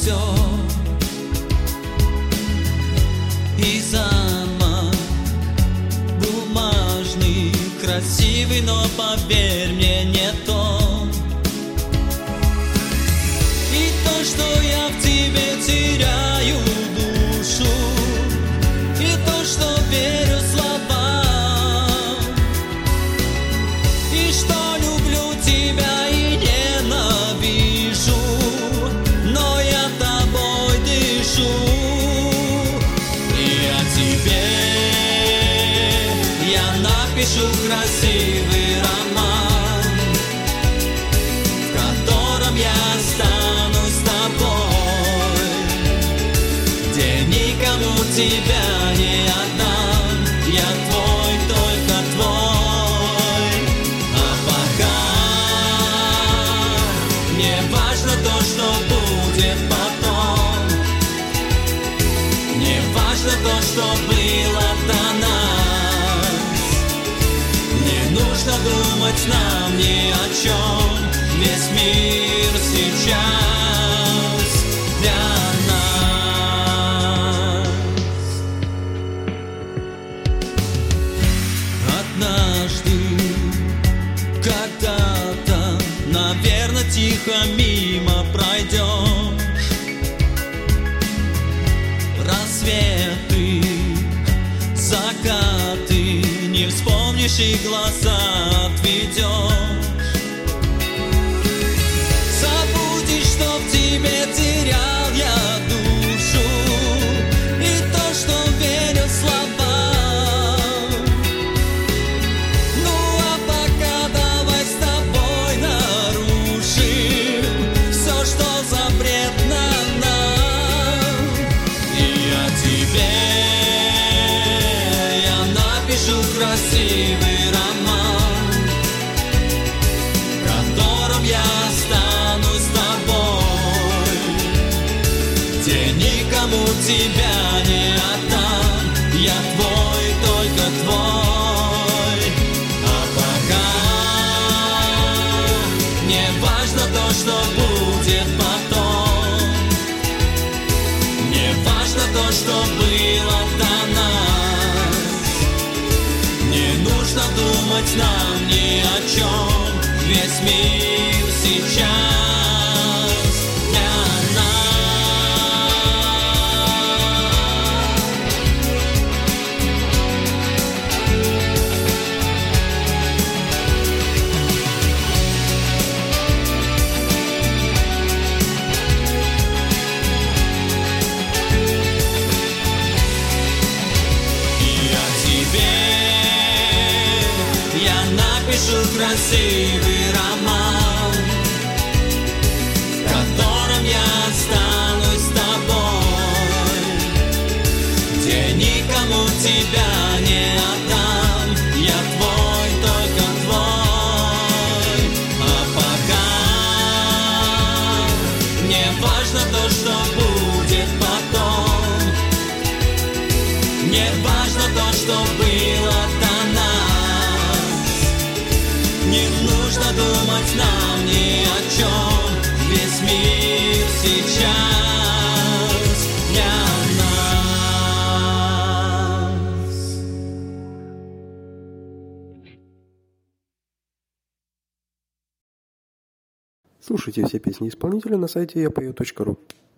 все. И замок бумажный, красивый, но поверь мне, не то. И то, что я в тебе теряю душу, и то, что верю словам, и что люблю тебя и ненавижу, но я тобой дышу. И о тебе я напишу красивый роман, в котором я останусь с тобой, где никому тебя не отдам. Я твой, только твой. А пока не важно то, что будет потом, не важно то, что было до нас. Не нужно думать нам ни о чем, весь мир сейчас для нас. Однажды, когда-то, наверное, тихо мимо пройдешь. Рассветы, закаты, не вспомнишь и глаза отведешь. Забудешь, что в тебе терял я душу, и то, что верю словам. Ну а пока давай с тобой нарушим все, что запретно нам. И о тебе я напишу красивый роман, в котором я останусь с тобой, где никому тебя не отдам. Я твой, только твой. А пока не важно то, что будет потом, не важно то, что было до нас. Не нужно думать нам ни о чем, весь мир сейчас для нас. И о тебе я напишу красивый роман, в котором я останусь с тобой, где никому тебя не отдам. Я твой, только твой. А пока не важно то, что будет потом, не важно то, что было до нас. Не нужно думать нам ни о чем, весь мир сейчас для нас. Слушайте все песни исполнителя на сайте yapою.ru.